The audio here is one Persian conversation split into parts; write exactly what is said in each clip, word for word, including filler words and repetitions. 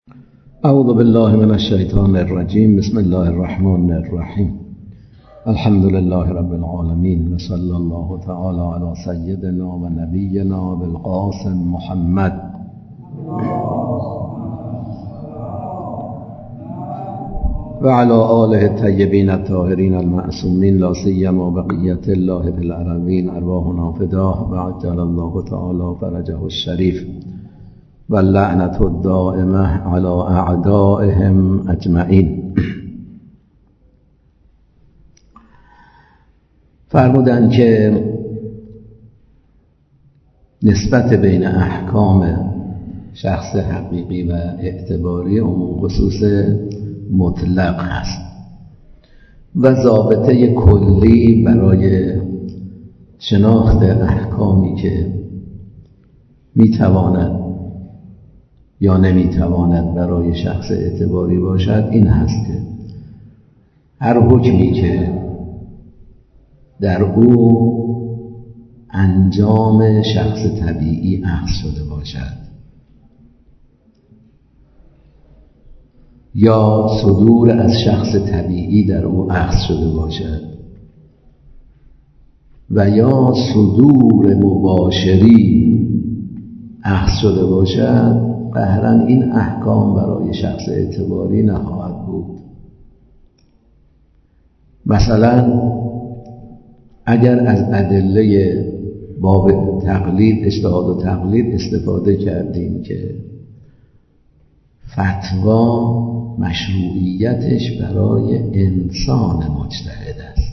اعوذ بالله من الشیطان الرجیم. بسم الله الرحمن الرحیم. الحمد لله رب العالمین و صلی الله تعالی علی سیدنا و نبینا بالقاسم محمد و علی آله الطیبین الطاهرین المعصومین لا سیما بقیة الله فی الارضین ارواحنا فداه و عجل الله تعالی فرجه الشریف و لعنت الدائمه علی اعدائهم اجمعین. فرمودند که نسبت بین احکام شخص حقیقی و اعتباری عموم خصوص مطلق هست و ضابطه کلی برای شناخت احکامی که میتواند یا نمیتواند برای شخص اعتباری باشد این هست که هر حکمی که در او انجام شخص طبیعی اخذ شده باشد یا صدور از شخص طبیعی در او اخذ شده باشد و یا صدور مباشری اخذ شده باشد، قهرن این احکام برای شخص اعتباری نخواهد بود. مثلا اگر از ادله باب تقلید اجتهاد و تقلید استفاده کردیم که فتوا مشروعیتش برای انسان مجتهد است،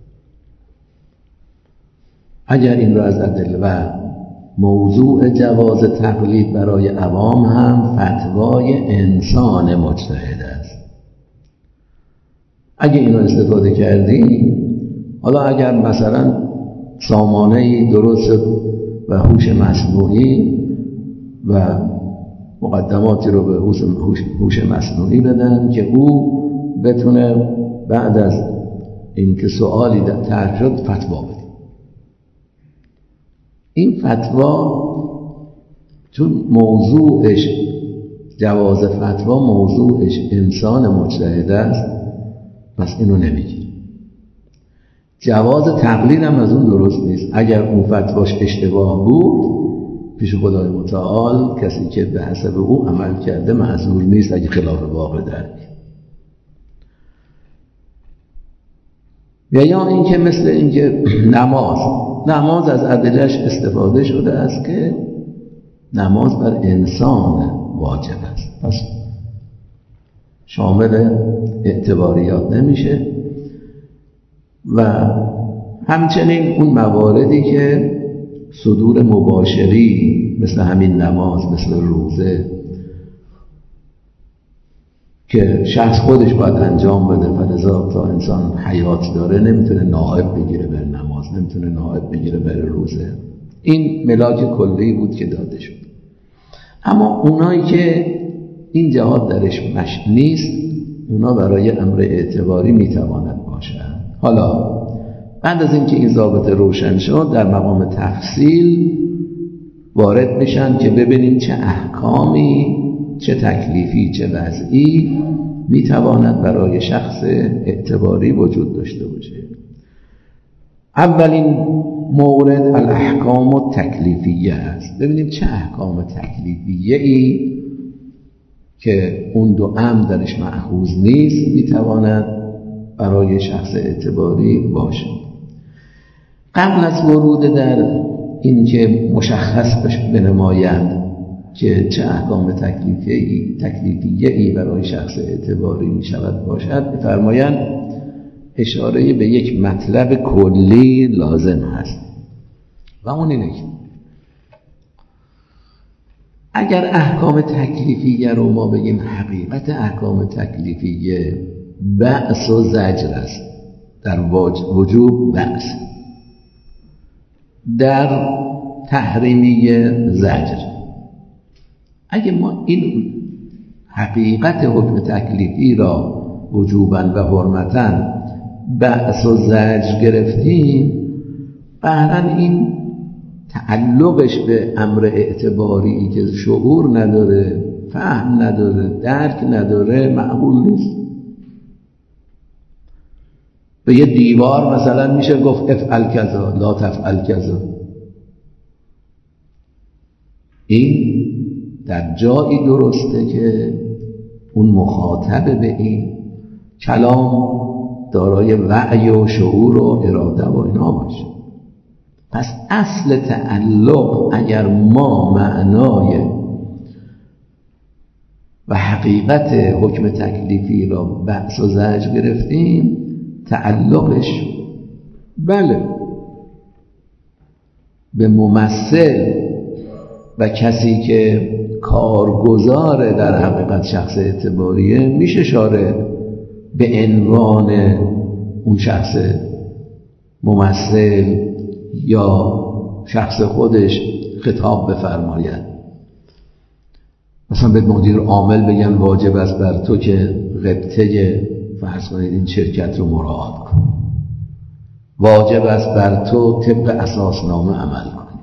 اگر این را از ادله و موضوع جواز تقلید برای عوام هم فتوای انسان مجتهد است، اگر این را استفاده کردیم، حالا اگر مثلا سامانه‌ای درست شد و هوش مصنوعی و مقدماتی رو به هوش مصنوعی بدن که او بتونه بعد از اینکه سوالی طرح شد فتوا بده. این فتوا چون موضوعش جواز فتوا موضوعش انسان مجتهد است، پس اینو نمیگیره. جواز تقلید هم از اون درست نیست. اگر اون فتواش اشتباه بود پیش خدای متعال کسی که به حسب او عمل کرده معذور نیست اگه خلاف واقع درک. و یا این که مثل این که نماز نماز از ادلهش استفاده شده است که نماز بر انسان واجب است، پس شامل اعتباریات نمیشه. و همچنین اون مواردی که صدور مباشری مثل همین نماز، مثل روزه که شخص خودش باید انجام بده، فلذا تا انسان حیات داره نمیتونه نائب بگیره بر نماز، نمیتونه نائب بگیره بر روزه. این ملاک کلی بود که داده شد. اما اونایی که این جهات درش مش نیست، اونا برای امر اعتباری میتواند باشد. حالا بعد از اینکه این ضابطه روشن شد، در مقام تفصیل وارد میشن که ببینیم چه احکامی، چه تکلیفی، چه وضعی میتواند برای شخص اعتباری وجود داشته باشه. اولین مورد الاحکام التکلیفیه است. ببینیم چه احکام تکلیفیه ای که اون دو امر درش مأخوذ نیست میتواند برای شخص اعتباری باشه. قبل از ورود در این که مشخص بنمایند که چه احکام تکلیفی تکلیفیه ای برای شخص اعتباری می شود باشد، بفرمایند اشاره به یک مطلب کلی لازم هست و اون اینه که اگر احکام تکلیفیه رو ما بگیم حقیقت احکام تکلیفیه بأس و زجر است، در وجوب بأس، در تحریمیه زجر. اگه ما این حقیقت حکم تکلیفی را وجوباً و حرمتاً بأس و زجر گرفتیم، قهراً این تعلقش به امر اعتباری که شعور نداره فهم نداره، درک نداره، معقول نیست. به یه دیوار مثلا میشه گفت افعل کذا لا تفعل کذا. این در جایی درسته که اون مخاطب به این کلام دارای وعی و شعور و اراده و اینا باشه. پس اصل تعلق اگر ما معنای و حقیقت حکم تکلیفی را بحث و زجر گرفتیم، تعلقش بله به ممثل و کسی که کارگزار در حقیقت شخص اعتباریه میشه اشاره به عنوان اون شخص ممثل یا شخص خودش خطاب بفرماید. مثلا به مدیر عامل بگن واجب است بر تو که قبطه فرض کنید این شرکت رو مراعات کن، واجب است بر تو طبق اساسنامه عمل کنی.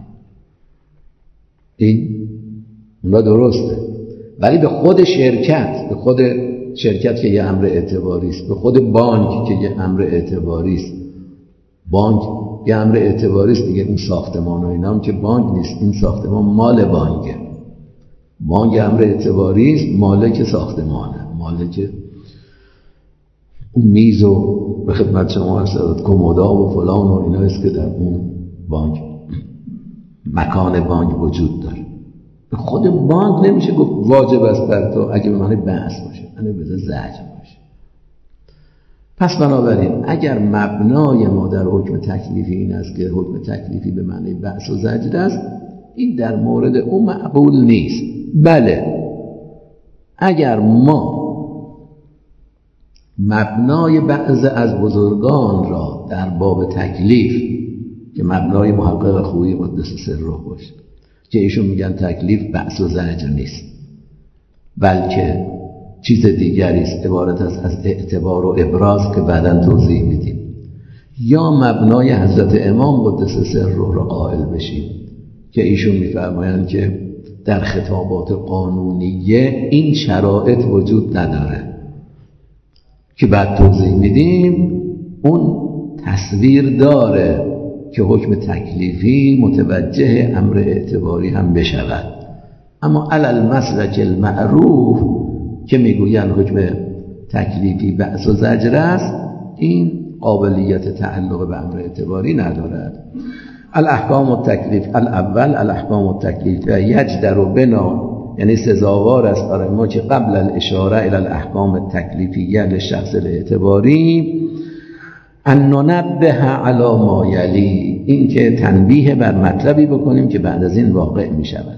این اونا درسته، ولی به خود شرکت، به خود شرکت که یه امر اعتباری است، به خود بانک که یه امر اعتباری است، بانک یه امر اعتباری است دیگه. این ساختمان و اینا هم که بانک نیست، این ساختمان مال بانکه. بانک امر اعتباری است، مالک ساختمانه، مالک اون میز و به خدمت شما عرض کمودا و فلان و اینا است که در اون بانک مکان بانک وجود داره. به خود بانک نمیشه گفت واجب است بر تو، اگه به معنی بحث باشه، معنی به زجر باشه. پس بنابراین اگر مبنای ما در حکم تکلیفی این است که حکم تکلیفی به معنی بحث و زجر است، این در مورد اون معقول نیست. بله اگر ما مبنای بعض از بزرگان را در باب تکلیف که مبنای محقق خویی قدس سره باشه، که ایشون میگن تکلیف بحث و زجر نیست بلکه چیز دیگری است، عبارت است از اعتبار و ابراز که بعداً توضیح میدیم، یا مبنای حضرت امام قدس سره را قائل بشیم که ایشون میفرمایند که در خطابات قانونیه این شرایط وجود نداره که بعد توضیح میدیم. اون تصویر داره که حکم تکلیفی متوجه امر اعتباری هم بشود، اما علل مسلک المعروف که میگویند حکم تکلیفی بحث و زجر است، این قابلیت تعلق به امر اعتباری ندارد. الاحکام التکلیف الاول الاحکام التکلیفیه یجدر بنا، یعنی سزاوار است برای ما که قبل الاشاره الى الاحکام التکلیفیه للشخص الاعتباری ان ننبه علی ما یلی، این که تنبیه بر مطلبی بکنیم که بعد از این واقع می شود.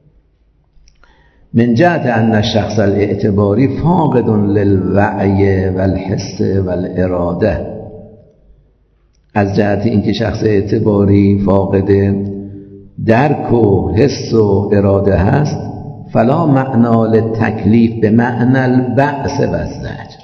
من جهت ان الشخص الاعتباری فاقد للوعی والحس والاراده، از جهت اینکه شخص اعتباری فاقد درک و حس و اراده هست، فلا معنا للتکلیف به معنی البعث و الزجر،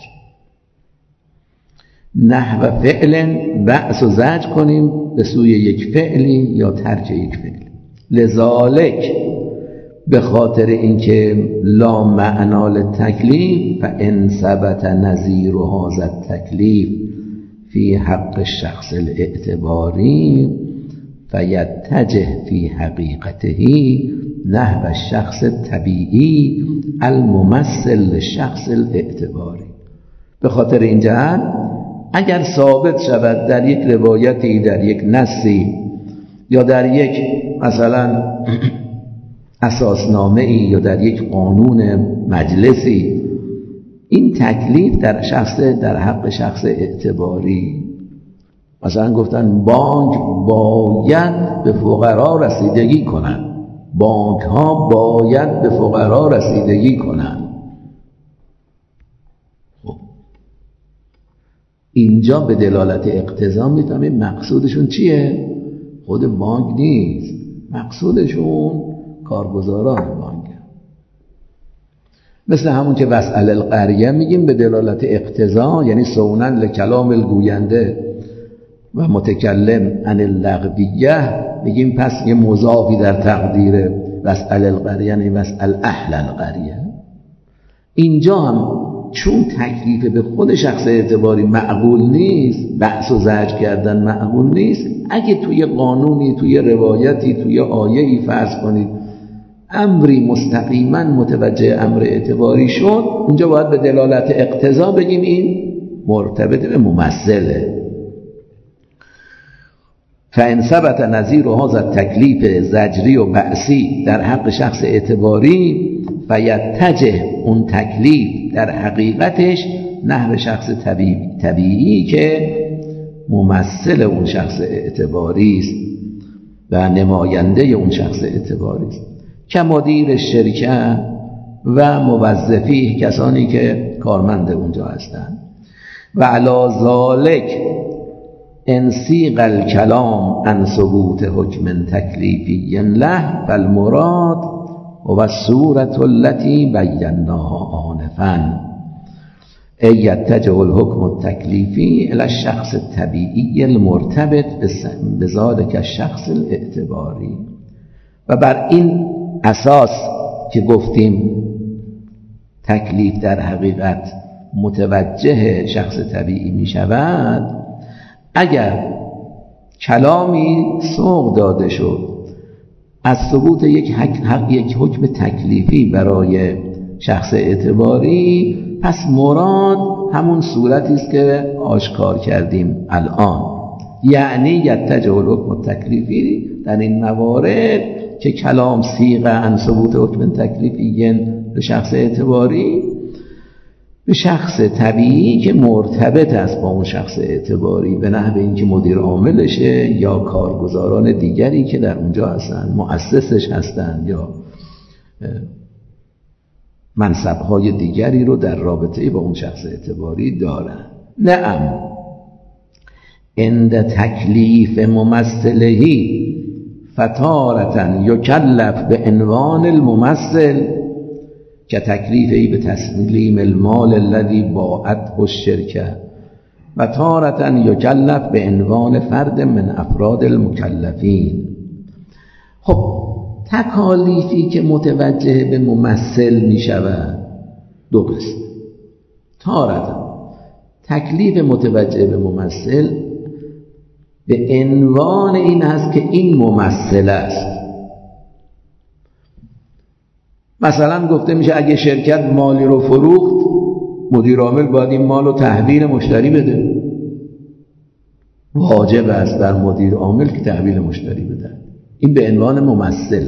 نحو فعل بعث و زجر کنیم به سوی یک فعلی یا ترک یک فعل. لذالک به خاطر اینکه لا معنا للتکلیف فان ثبت نظیر هذا التکلیف فی حق الشخص الاعتباری فیتجه فی حقیقته نحو الشخص الطبیعی الممثل للشخص الاعتباری. به خاطر این جهت اگر ثابت شود در یک روایتی، در یک نصی یا در یک مثلا اساسنامه ای یا در یک قانون مجلسی این تکلیف در شخص در حق شخص اعتباری، مثلا گفتن بانک باید به فقرا رسیدگی کنند، بانک ها باید به فقرا رسیدگی کنند، خب اینجا به دلالت اقتضا میفهمیم مقصودشون چیه؟ خود بانک نیست، مقصودشون کارگزاران بانک. مثل همون که وسأل القریه میگیم به دلالت اقتضا، یعنی سونن لکلام الگوینده و متکلم عن اللغویه، میگیم پس یه مضافی در تقدیر وسأل القریه، یعنی وسأل اهل القریه. اینجا هم چون تکلیف به خود شخص اعتباری معقول نیست، بحث و زجر کردن معقول نیست، اگه توی قانونی، توی روایتی، توی آیه‌ای فرض کنید امری مستقیما متوجه امر اعتباری شد، اونجا باید به دلالت اقتضا بگیم این مرتبط به ممثله. فإن ثبت نظیر هذا تکلیف زجری و بأسی در حق شخص اعتباری، فیتجه اون تکلیف در حقیقتش نحو شخص طبیعی, طبیعی که ممثل اون شخص اعتباری است و نماینده اون شخص اعتباری است، که مدیر شرکت و موظفی، کسانی که کارمند اونجا هستند. و علی ذالک انسیق الکلام عن ثبوت حکم تکلیفی له، فالمراد و الصورة التي بیناها آنفا، ای یتجه الحکم التکلیفی الی الشخص الطبیعی المرتبط بذلک الشخص الاعتباری. و بر این اساس که گفتیم تکلیف در حقیقت متوجه شخص طبیعی می شود، اگر کلامی سوق داده شد از ثبوت یک, حق، یک حکم تکلیفی برای شخص اعتباری، پس مراد همون صورتی است که آشکار کردیم الان، یعنی یتجه الحکم التکلیفی در این موارد که کلام صیغه عن ثبوت حکم تکلیفی به شخص اعتباری، به شخص طبیعی که مرتبط است با اون شخص اعتباری، به نحو اینکه مدیر عاملشه یا کارگزاران دیگری که در اونجا هستند، مؤسسش هستند یا منصب‌های دیگری رو در رابطه با اون شخص اعتباری دارن. نعم عند تکلیف ممثلهی فتارة یکلف به عنوان الممثل، که تکلیفی به تسلیم المال الذی باعته الشرکه، و تارة یکلف به عنوان فرد من افراد المکلفین. خب تکالیفی که متوجه به ممثل می شود دو قسم. تارة تکلیف متوجه به ممثل به عنوان این است که این ممثل است. مثلا گفته میشه اگه شرکت مالی رو فروخت، مدیر عامل باید این مال رو تحویل مشتری بده. واجب است بر مدیر عامل که تحویل مشتری بده. این به عنوان ممثل.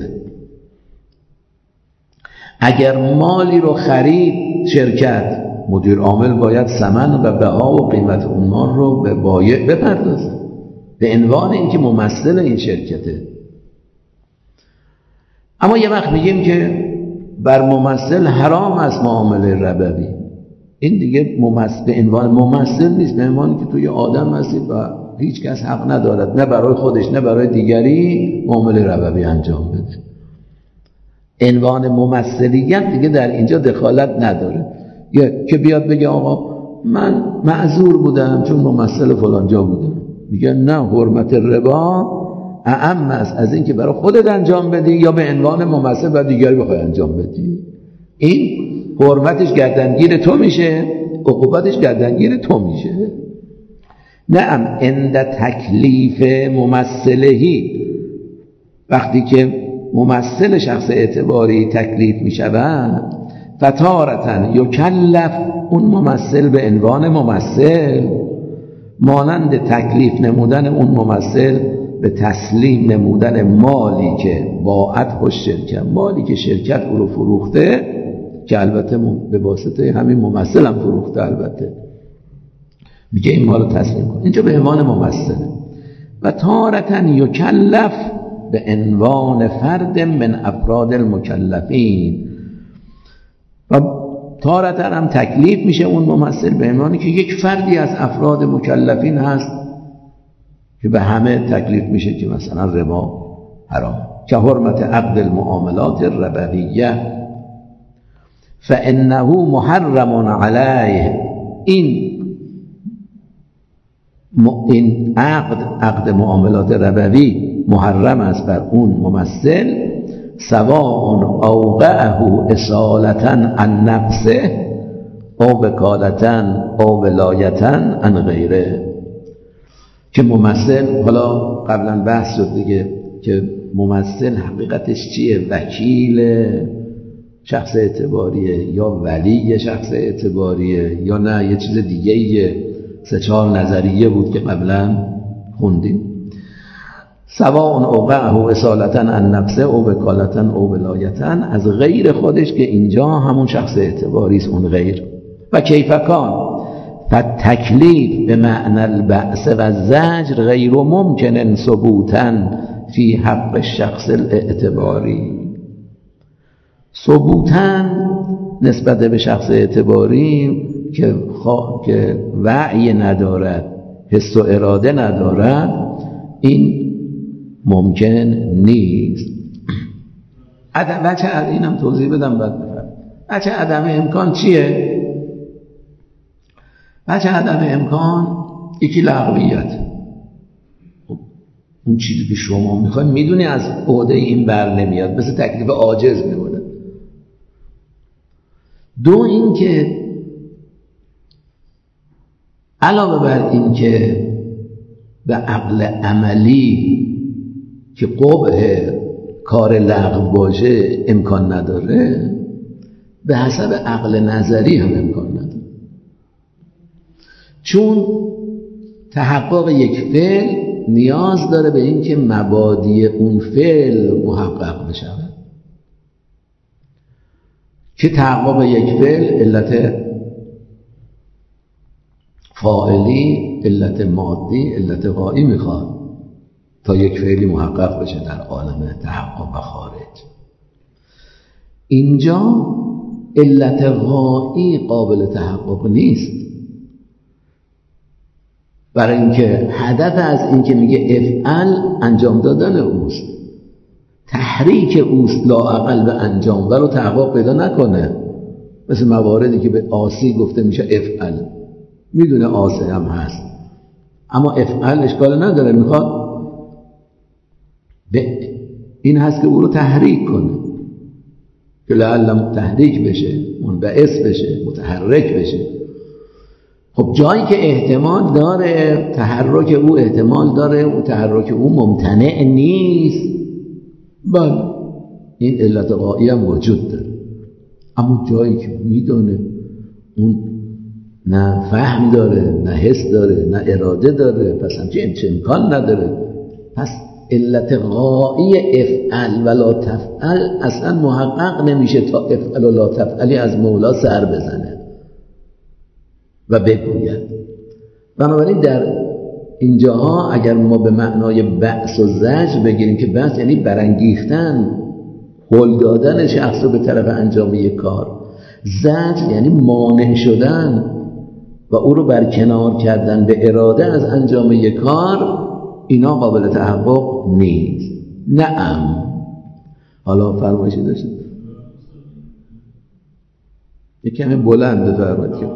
اگر مالی رو خرید شرکت، مدیر عامل باید ثمن و بها و قیمت اون مال رو به بایع بپردازه، به عنوان اینکه ممثل این شرکته. اما یه وقت میگیم که بر ممثل حرام است معامله ربوی، این دیگه ممثل به عنوان ممثل نیست، به عنوان که توی آدم هستید و هیچ کس حق ندارد نه برای خودش نه برای دیگری معامله ربوی انجام بده. عنوان ممثلیت دیگه در اینجا دخالت نداره. یه که بیاد بگه آقا من معذور بودم چون ممثل فلان جا بودم، میگه نه، حرمت ربا اعم است از این که برای خودت انجام بدی یا به عنوان ممثل برای دیگری بخوای انجام بدی. این حرمتش گردنگیر تو میشه، عقوبتش گردنگیر تو میشه. نعم عند تکلیف ممثلهی، وقتی که ممثل شخص اعتباری تکلیف میشود، فتارة یکلف اون ممثل به عنوان ممثل، مانند تکلیف نمودن اون ممثل به تسلیم نمودن مالی که باعته الشرکه، مالی که شرکت او رو فروخته، که البته به واسطه همین ممثل هم فروخته، البته میگه این مال رو تسلیم کن، اینجا به عنوان ممثله. و تارة یکلف به عنوان فرد من افراد المکلفین، و تارة هم تکلیف میشه اون ممثل به عنوانی که یک فردی از افراد مکلفین هست که به همه تکلیف میشه که مثلا ربا حرام، که حرمت عقد المعاملات الربویه فانه محرم علیه، این این عقد عقد معاملات ربوی محرم است بر اون ممثل، سواء اوقعه اصالتا عن نفسه او وکالتا او ولایتا عن غیره. که ممثل، حالا قبلا بحث شد دیگه که ممثل حقیقتش چیه؟ وکیل شخص اعتباریه یا ولی شخص اعتباریه یا نه یه چیز دیگه ایه؟ سه چهار نظریه بود که قبلا خوندیم. سواء اوقعه اصالتا عن نفسه او وکالتا او ولایتا، از غیر خودش که اینجا همون شخص اعتباری است اون غیر. و کیفکان فالتکلیف به معنی البعث و زجر غیر ممکن ثبوتا فی حق الشخص الاعتباری. ثبوتا نسبت به شخص اعتباری که, خوا... که وعی ندارد، حس و اراده ندارد، این ممکن نیست. عدم وجه اینم توضیح بدم بعد بفرم. وجه عدم امکان چیه؟ وجه عدم امکان یکی لغویت. اون چیزی که شما میخواید میدونی از عهده این بر نمیاد، مثل تکلیف عاجز میمونه. دو این که علاوه بر این که به عقل عملی که قبح کار لغو باشه امکان نداره، به حسب عقل نظری هم امکان نداره. چون تحقق یک فعل نیاز داره به این که مبادی اون فعل محقق بشه. که تحقق یک فعل علت فاعلی، علت مادی، علت غایی میخواد تا یک فعلی محقق بشه در عالم تحقق و خارج. اینجا علت غایی قابل تحقق نیست، برای اینکه هدف از این که میگه افعل انجام دادن اوست، تحریک اوست لااقل به انجام ولو تحقق پیدا نکنه. مثل مواردی که به آسی گفته میشه افعل، میدونه آسی هم هست اما افعل اشکال نداره، میخواد به این هست که او رو تحریک کنه که لعل تحریک بشه، منبعث بشه، متحرک بشه. خب جایی که احتمال داره تحرک او، احتمال داره او تحرک او ممتنع نیست، بله این علت غایی هم وجود داره. اما جایی که میدونه اون نه فهم داره، نه حس داره، نه اراده داره، پس همچه امکان نداره، پس علت غایی افعل ولا تفعل اصلا محقق نمیشه تا افعل ولا تفعلی از مولا سر بزنه و بگوید. بنابراین در اینجاها اگر ما به معنای بعث و زجر بگیریم که بعث یعنی برانگیختن، هل دادن شخص رو به طرف انجام یک کار، زجر یعنی مانع شدن و او رو برکنار کردن به اراده از انجام یک کار، اینا قابل تحقق نیست. نعم. حالا فرمایشی داشتید یک کمی بلند فرمایید که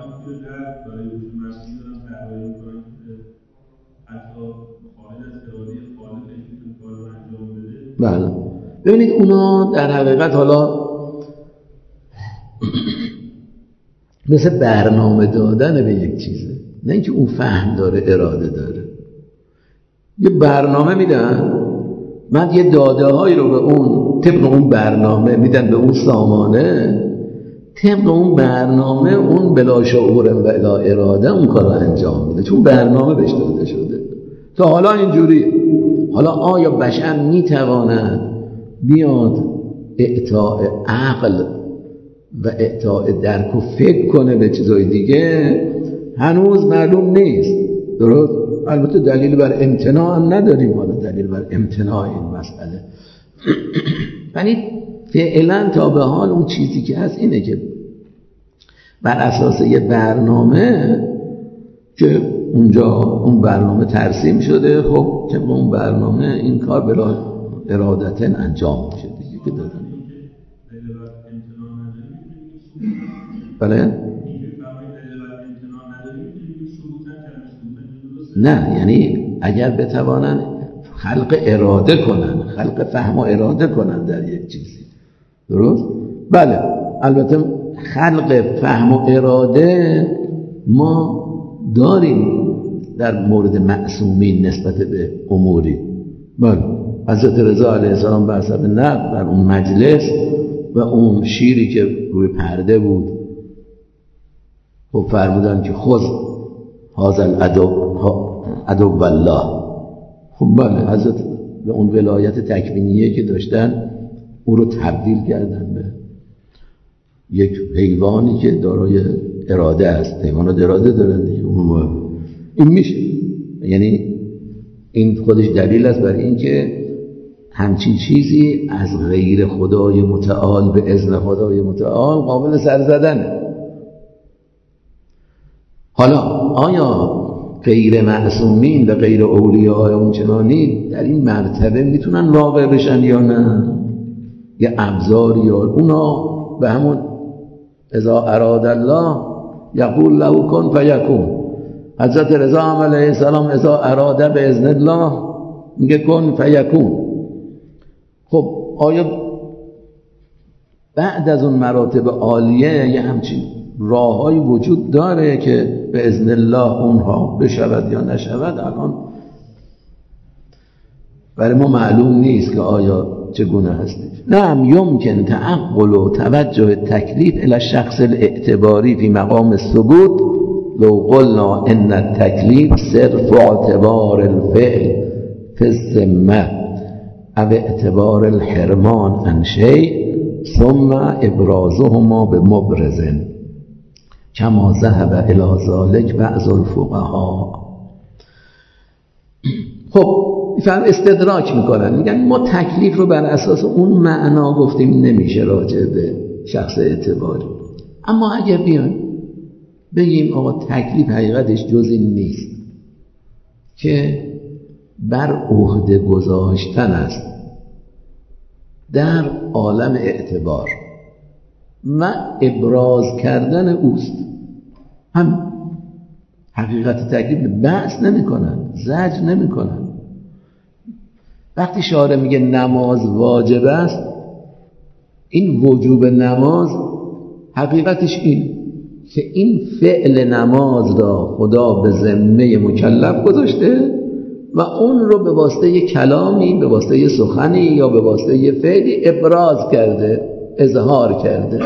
بله. ببینید اونا در حقیقت حالا مثل برنامه دادن به یک چیزه، نه اینکه اون فهم داره اراده داره. یه برنامه میدن، بعد یه داده هایی رو به اون طبق اون برنامه میدن به اون سامانه، طبق اون برنامه اون بلا شعور و بلا اراده اون کار رو انجام میده، چون برنامه بهش داده شده. تا حالا اینجوریه. حالا آیا بشر میتواند بیاد اعطاء عقل و اعطاء درک و فکر کنه به چیزای دیگه؟ هنوز معلوم نیست. درست؟ البته دلیل بر امتناع هم نداریم، حالا دلیل بر امتناع این مسئله. یعنی فعلا تا به حال اون چیزی که هست اینه که بر اساس یه برنامه که اونجا اون برنامه ترسیم شده، خب طبق اون برنامه این کار بلا ارادتاً انجام میشه دیگه که دادن. بله؟ نه، یعنی اگر بتوانن خلق اراده کنن، خلق فهم و اراده کنن در یک چیزی. درست؟ بله، البته خلق فهم و اراده ما داریم در مورد معصومین نسبت به اموری. بله، حضرت رضا علیه السلام بر حسب نقل در اون مجلس و اون شیری که روی پرده بود خب فرمودن که خذ هذا العدو عدو بالله. خب بله، حضرت به اون ولایت تکوینیه که داشتن او رو تبدیل کردن به یک حیوانی که دارای اراده است. حیوانات اراده دارن دیگه. این میشه، یعنی این خودش دلیل است بر این که همچین چیزی از غیر خدای متعال به اذن خدای متعال قابل سر زدنه. حالا آیا غیر معصومین و غیر اولیاء اونچنانی در این مرتبه میتونن واقع بشن یا نه؟ یا ابزار یا اونا به همون اذا اراد الله یقول له کن فیکون. حضرت رضا علیه السلام اذا اراده به اذن الله میگه کن فیکون. خب آیا بعد از اون مراتب عالیه یه همچین راههایی وجود داره که به اذن الله اونها بشود یا نشود؟ الان برای ما معلوم نیست که آیا چگونه هستی. نعم یمکن تعقل و توجه تکلیف الى الشخص الاعتباری فی مقام الثبوت لو قلنا ان التکلیف صرف اعتبار الفعل فی الذمه او اعتبار الحرمان عن شیء ثم ابرازهما بمبرز کما ذهب الی ذلک بعض الفقهاء. خب میفهم استدراک میکنن، میگن ما تکلیف رو بر اساس اون معنا گفتیم نمیشه راجع به شخص اعتباری. اما اگر بیان بگیم آقا تکلیف حقیقتش جز این نیست که بر عهده گذاشتن است در عالم اعتبار و ابراز کردن اوست، هم حقیقت تکلیف بحث نمی کنن، زجر نمی کنن. وقتی شارع میگه نماز واجب است، این وجوب نماز حقیقتش این که این فعل نماز را خدا به ذمه مکلف گذاشته و اون رو به واسطه کلامی، به واسطه سخنی یا به واسطه فعلی ابراز کرده، اظهار کرده.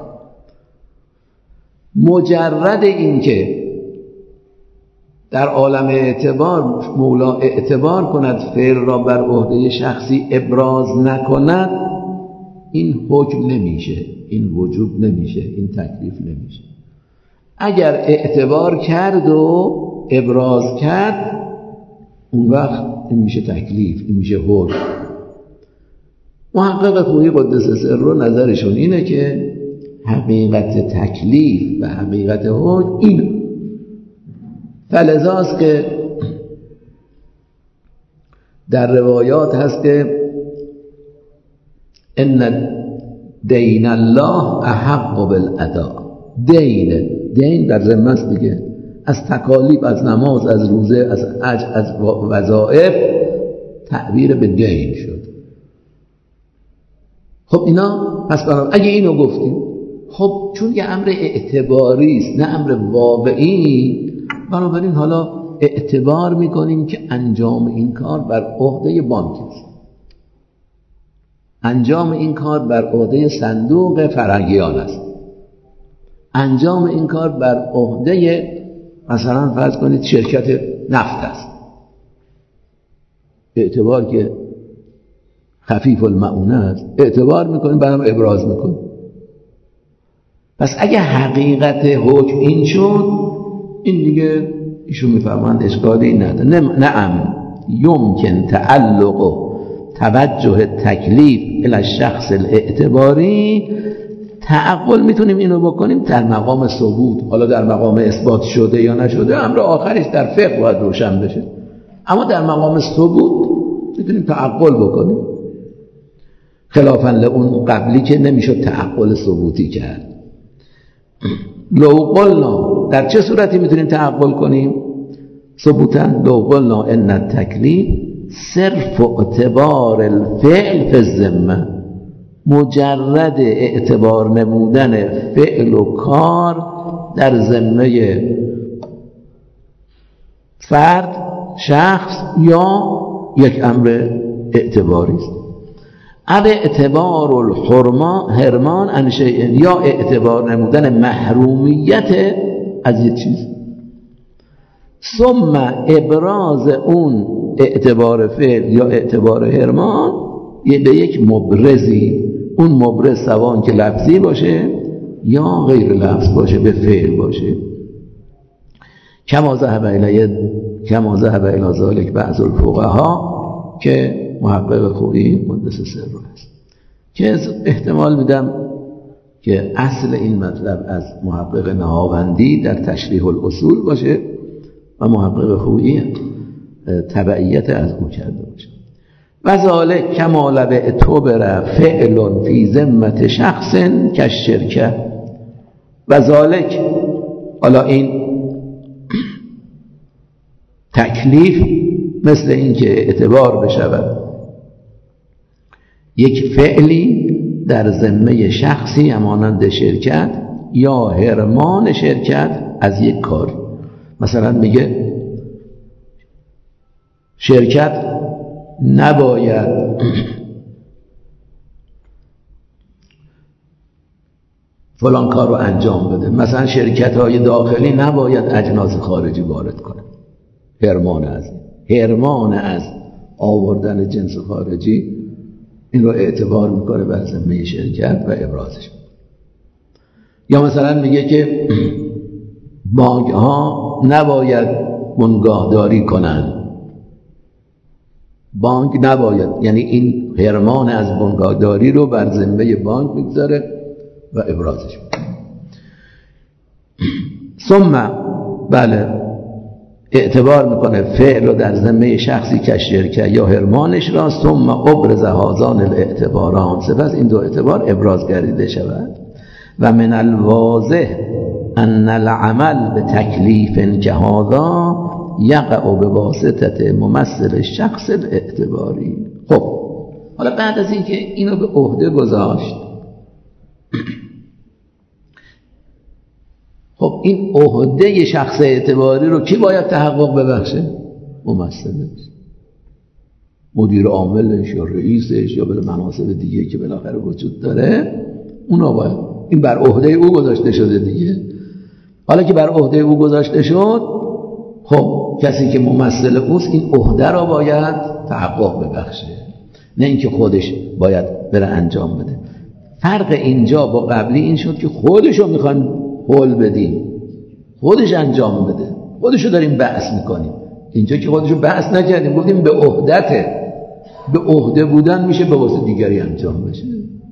مجرد این که در عالم اعتبار مولا اعتبار کند فعل را بر عهده شخصی ابراز نکند، این حکم نمیشه، این وجوب نمیشه، این تکلیف نمیشه. اگر اعتبار کرد و ابراز کرد، اون وقت این میشه تکلیف، این میشه حکم. محقق خویی قدس سره نظرشون اینه که حقیقت تکلیف و حقیقت حکم اینه. فلذاست که در روایات هست که ان دین الله احق بالاداء. دین دین در ذمه است دیگه، از تکالیف، از نماز، از روزه، از حج، از وظایف تعبیر به دین شد. خب اینا پس برام اگه اینو گفتیم، خب چون یه امر اعتباری است نه امر واقعی، بنابراین حالا اعتبار میکنیم که انجام این کار بر عهده بانک است، انجام این کار بر عهده صندوق فرنگیان است، انجام این کار بر عهده مثلا فرض کنید شرکت نفت است. اعتبار که خفیف المعونه است، اعتبار میکنیم بعدم ابراز میکنیم. پس اگه حقیقت حکم این شد، این دیگه ایشون میفرماند اشکالی نداره. نعم یمکن تعلق و توجه تکلیف الی الشخص الاعتباری، تعقل میتونیم اینو بکنیم در مقام ثبوت. حالا در مقام اثبات شده یا نشده امر آخرش در فقه باید روشن بشه، اما در مقام ثبوت میتونیم تعقل بکنیم، خلافاً لون قبلی که نمیشد تعقل ثبوتی کرد. لو قلنا، در چه صورتی میتونیم تعقل کنیم ثبوتاً؟ لو قلنا ان التکلیف صرف اعتبار الفعل فی الذمه، مجرد اعتبار نمودن فعل و کار در ذمه فرد، شخص یا یک امر اعتباری است. او اعتبار الحرمان هرمان عن شیء، یا اعتبار نمودن محرومیت از یک چیز. ثم ابراز اون اعتبار فعل یا اعتبار هرمان به یک مبرزی، اون مبرز سواء که لفظی باشه یا غیر لفظ باشه، به فعل باشه. کما ذهب الیه کما ذهب الی ذلک بعض الفقها، که محقق خویی قدس سره است، که احتمال میدم که اصل این مطلب از محقق نهاوندی در تشریح الاصول باشه و محقق خویی تبعیت از او کرده باشه. و ذالک کما لبعتبر فعل فی ذمه شخص کالشرکه. و ذالک، حالا این تکلیف مثل این که اعتبار بشود یک فعلی در ذمه شخصی همانند شرکت یا حرمان شرکت از یک کاری. مثلا میگه شرکت نباید فلان کار رو انجام بده، مثلا شرکت های داخلی نباید اجناس خارجی وارد کنه، حرمان از حرمان از آوردن جنس خارجی، این رو اعتبار میکنه بر ذمه شرکت و ابرازش. یا مثلا میگه که بانک ها نباید بنگاهداری کنن، بانک نباید، یعنی این حرمان از بنگاهداری رو بر ذمه بانک میگذاره و ابرازش میکنه. ثم بله اعتبار میکنه فعل رو در ذمه شخصی که شرکت یا حرمانش را، ثم ابرز هذان الاعتباران، سپس این دو اعتبار ابراز گردیده شود. و من الواضح ان العمل به تکلیف که هذا یقع به واسطه ممثل شخص الاعتباری. خب حالا بعد از اینکه اینو به عهده گذاشت، خب این عهده شخص اعتباری رو کی باید تحقق ببخشه؟ ممثلش، مدیر عاملش یا رئیسش یا بله مناصب دیگه که بالاخره وجود داره، اونا باید، این بر عهده او گذاشته شده دیگه. حالا که بر عهده او گذاشته شد، خب کسی که ممثل اوست این عهده رو باید تحقق ببخشه، نه اینکه خودش باید بره انجام بده. فرق اینجا با قبلی این شد که خودشو میخوان حول بدیم، خودش انجام بده، خودشو داریم بحث میکنیم. اینجا که خودشو بحث نکردیم، گفتیم به عهدته، به عهده بودن میشه به واسه دیگری انجام بشه.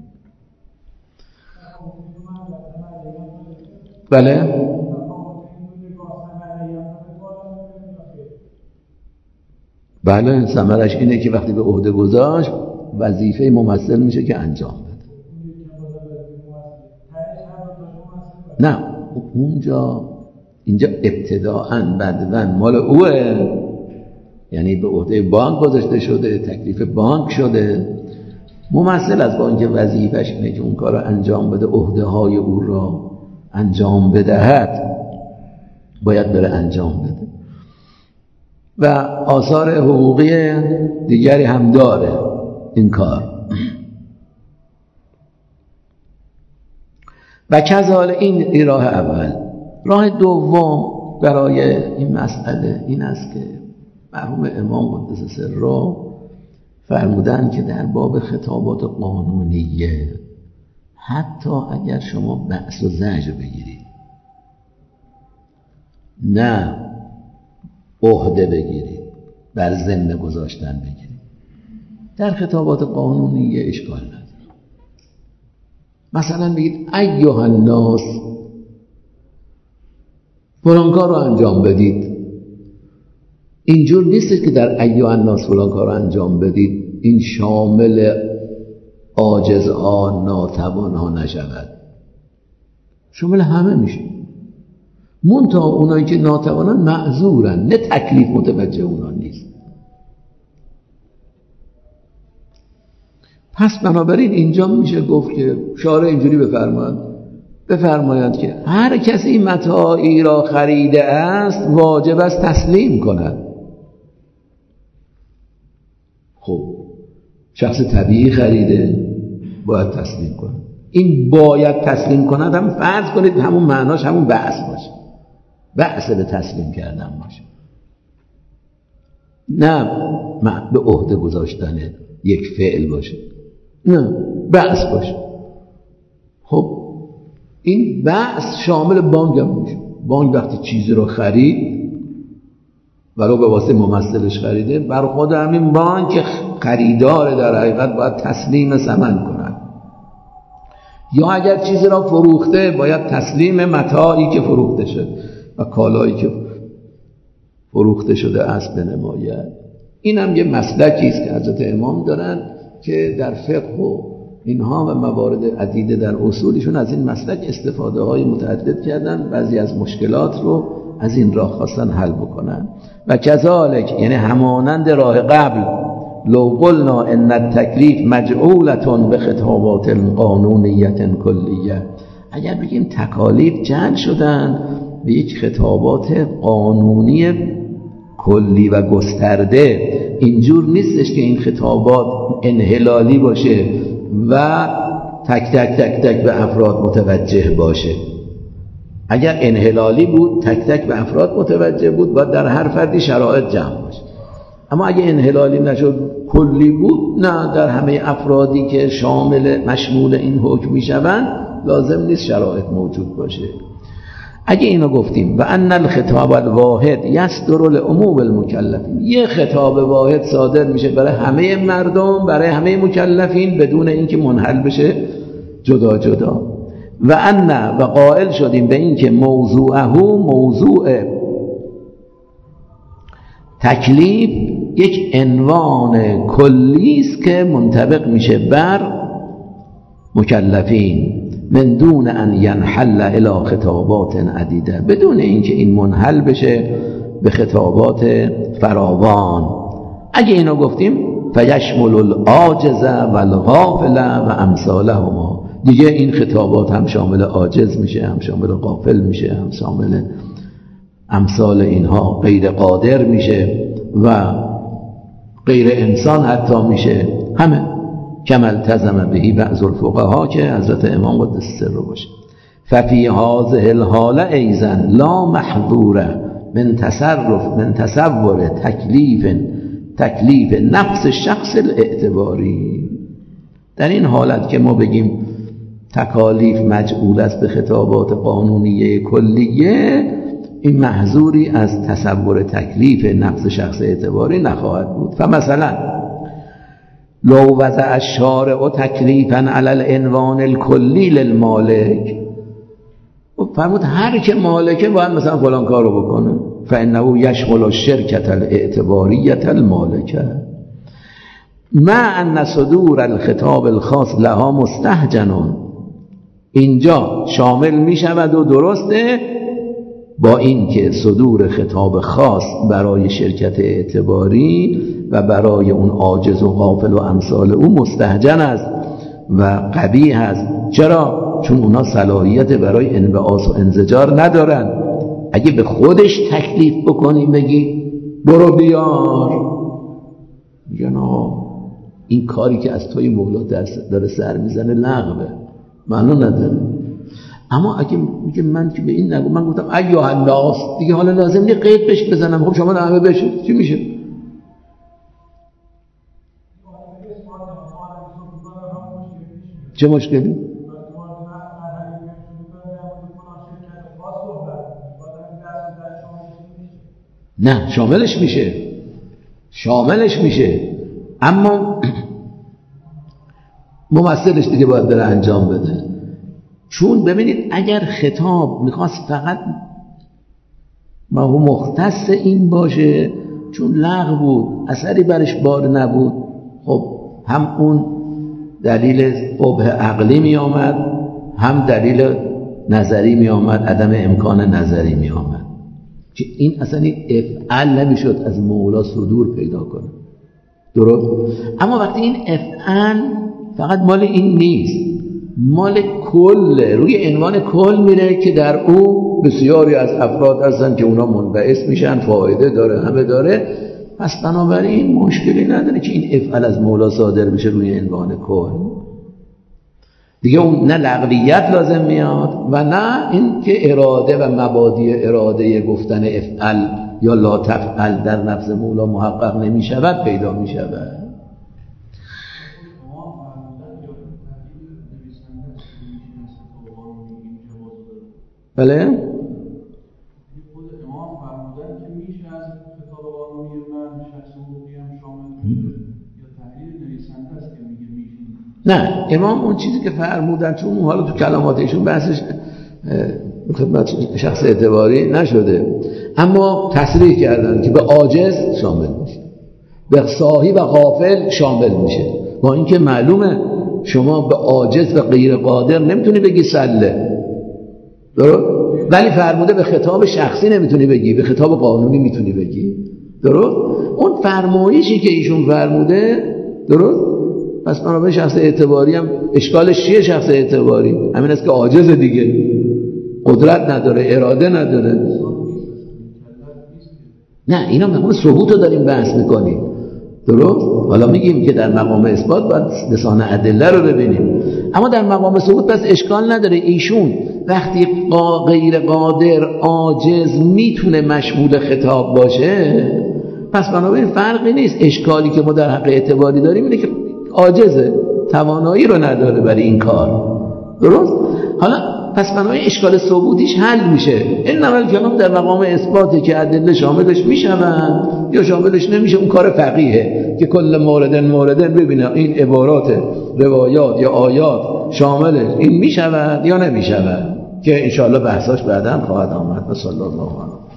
بله بله ثمرش اینه که وقتی به عهده گذاشت وظیفه ممثل میشه که انجام بده. نه اونجا اینجا ابتداءً بعداً مال اوه، یعنی به عهده بانک گذاشته شده، تکلیف بانک شده، ممثل از بانک وظیفه‌اش اینه که اون کار رو انجام بده، عهده های او را انجام بدهد، باید بره انجام بده. و آثار حقوقی دیگری هم داره این کار. و کذالک این راه اول. راه دوم برای این مسئله این است که مرحوم امام قدس سره فرمودن که در باب خطابات قانونیه حتی اگر شما بأس و زجر بگیرید، نه عهده بگیرید، بر ذمه گذاشتن بگیرید، در خطابات قانونیه اشکال نداره. مثلا بگید ایها الناس فلان کار رو انجام بدید. اینجور نیست که در ایها الناس فلان کار رو انجام بدید این شامل عاجزها ناتوانها نشود، شامل همه میشه. منتها اونایی که ناتوانن معذورن، نه تکلیف متوجه اونا نیست. پس بنابراین اینجا میشه گفت که شارع اینجوری بفرمایند بفرمایند که هر کسی متاعی را خریده است واجب است تسلیم کند. خب شخص طبیعی خریده باید تسلیم کنه. این باید تسلیم کند هم فرض کنید همون معناش همون بعث باشه، بعث به تسلیم کردن باشه، نه به عهده گذاشتن یک فعل باشه، نه بعث باشه. خب این بعث شامل بانک هم میشه. بانک وقتی چیزی رو خرید ولو به واسطه ممثلش خریده، بر خود همین بانک خریدار در حقیقت باید تسلیم ثمن کند. یا اگر چیزی را فروخته باید تسلیم متاعی که فروخته شد و کالایی که فروخته شده است بنماید. این هم یه مسلکی است که حضرت امام دارن که در فقه و اینها و موارد عدیده در اصولشون از این مسلک استفاده های متعدد کردن، بعضی از مشکلات رو از این راه خواستن حل بکنن. و کذالک یعنی همانند راه قبل، لو قلنا ان التکلیف مجعولة به خطابات قانونیت کلیه، اگر بگیم تکالیف جعل شدن به یک خطابات قانونی کلی و گسترده، اینجور نیستش که این خطابات انحلالی باشه و تک تک تک تک به افراد متوجه باشه. اگر انحلالی بود تک تک به افراد متوجه بود باید در هر فردی شرایط جمع باشه. اما اگه انحلالی نشد کلی بود، نه در همه افرادی که شامل مشمول این حکم میشوند لازم نیست شرایط موجود باشه. اگه اینو گفتیم و ان الخطاب الواحد یصدر لعموم المکلفین، یه خطاب واحد صادر میشه برای همه مردم، برای همه مکلفین بدون اینکه منحل بشه جدا جدا. و ان و قائل شدیم به این که موضوعه موضوع تکلیف یک عنوان کلی است که منطبق میشه بر مکلفین من دون ان ینحل الی خطابات عدیده، بدون اینکه این منحل بشه به خطابات فراوان. اگه اینو گفتیم فیشمل العاجز و الغافل و امثالهما، دیگه این خطابات هم شامل عاجز میشه، هم شامل غافل میشه، هم شامل امثال اینها غیر قادر میشه و غیر انسان حتی میشه، همه کما التزم بهی بعض الفقها که حضرت امام قدس سره باشه. ففی هذه الحاله ایضا لا محظور من تصرف من تصور تکلیف تکلیف نفس شخص الاعتباری. در این حالت که ما بگیم تکالیف مجعول است به خطابات قانونیه کلیه، این محظوری از تصور تکلیف نفس شخص اعتباری نخواهد بود. فمثلا لو وضع الشارع تکلیفا علی العنوان الکلی للمالک، فرمود هر که مالکه باید مثلا فلان کارو بکنه، فانه یشمل الشرکة الاعتباریة المالکه مع ان صدور الخطاب الخاص لها مستهجن، اینجا شامل می شود و درسته، با اینکه صدور خطاب خاص برای شرکت اعتباری و برای اون عاجز و غافل و امثال او مستهجن است و قبیح است. چرا؟ چون اونا صلاحیت برای انبعاث و انزجار ندارن. اگه به خودش تکلیف بکنی بگی برو بیار، میگن این کاری که از توی مولا داره سر میزنه لغوه، معنی نداره. اما اگه میگه من که به این نگو، من گفتم ایها الناس، دیگه حالا لازم نیست قید بهش بزنم، خب شما همه بشه، چی میشه؟ چه مشکلی؟ نه شاملش میشه، شاملش میشه، اما ممثلش دیگه باید بره انجام بده. چون ببینید اگر خطاب میخواست فقط ما هو مختص این باشه، چون لغو بود اثری برش بار نبود، خب هم اون دلیل قبح عقلی می آمد، هم دلیل نظری می آمد، عدم امکان نظری می آمد که این اصلا افعال نمیشد از مولا صدور پیدا کنه. درست؟ اما وقتی این افعال فقط مال این نیست، مال کل، روی عنوان کل میره که در او بسیاری از افراد هستن که اونا منبعث میشن، فایده داره، همه داره. پس بنابراین مشکلی نداره که این افعل از مولا صادر بشه روی عنوان کل. دیگه اون نه لغویت لازم میاد و نه این که اراده و مبادی اراده گفتن افعل یا لا تفعل در نفس مولا محقق نمی شود، پیدا می شود. بله؟ نه، امام اون چیزی که فرمودن، چون حالا تو کلمات ایشون بحثش خدمت شخص اعتباری نشده، اما تصریح کردن که به عاجز شامل میشه، به صاحی و غافل شامل میشه، با اینکه معلومه شما به عاجز و غیر قادر نمیتونی بگی سله، درست؟ ولی فرموده به خطاب شخصی نمیتونی بگی، به خطاب قانونی میتونی بگی، درست؟ اون فرمایشی که ایشون فرموده، درست؟ پس بنابراین شخص اعتباری هم اشکالش چیه؟ شخص اعتباری همین است که عاجز دیگه، قدرت نداره، اراده نداره. نه، اینا مقام ثبوت رو داریم بحث میکنیم، درست؟ حالا میگیم که در مقام اثبات باید لسان ادله رو ببینیم، اما در مقام ثبوت پس اشکال نداره. ایشون وقتی غیر قادر، عاجز میتونه مشمول خطاب باشه، پس بنابراین فرقی نیست. اشکالی که ما در حق اعتباری داریم اینه که عاجزه، توانایی رو نداره برای این کار، درست؟ حالا پس بنابراین اشکال ثبوتیش حل میشه. این نمال کلام در مقام اثباته که ادله شاملش میشون یا شاملش نمیشه، اون کار فقیهه که کل موردن موردن ببینه این عبارات روایات یا آیات شاملش این میشود یا نمیشود، که انشاءالله بحثاش بعداً خواهد آمد. صلی الله علیه و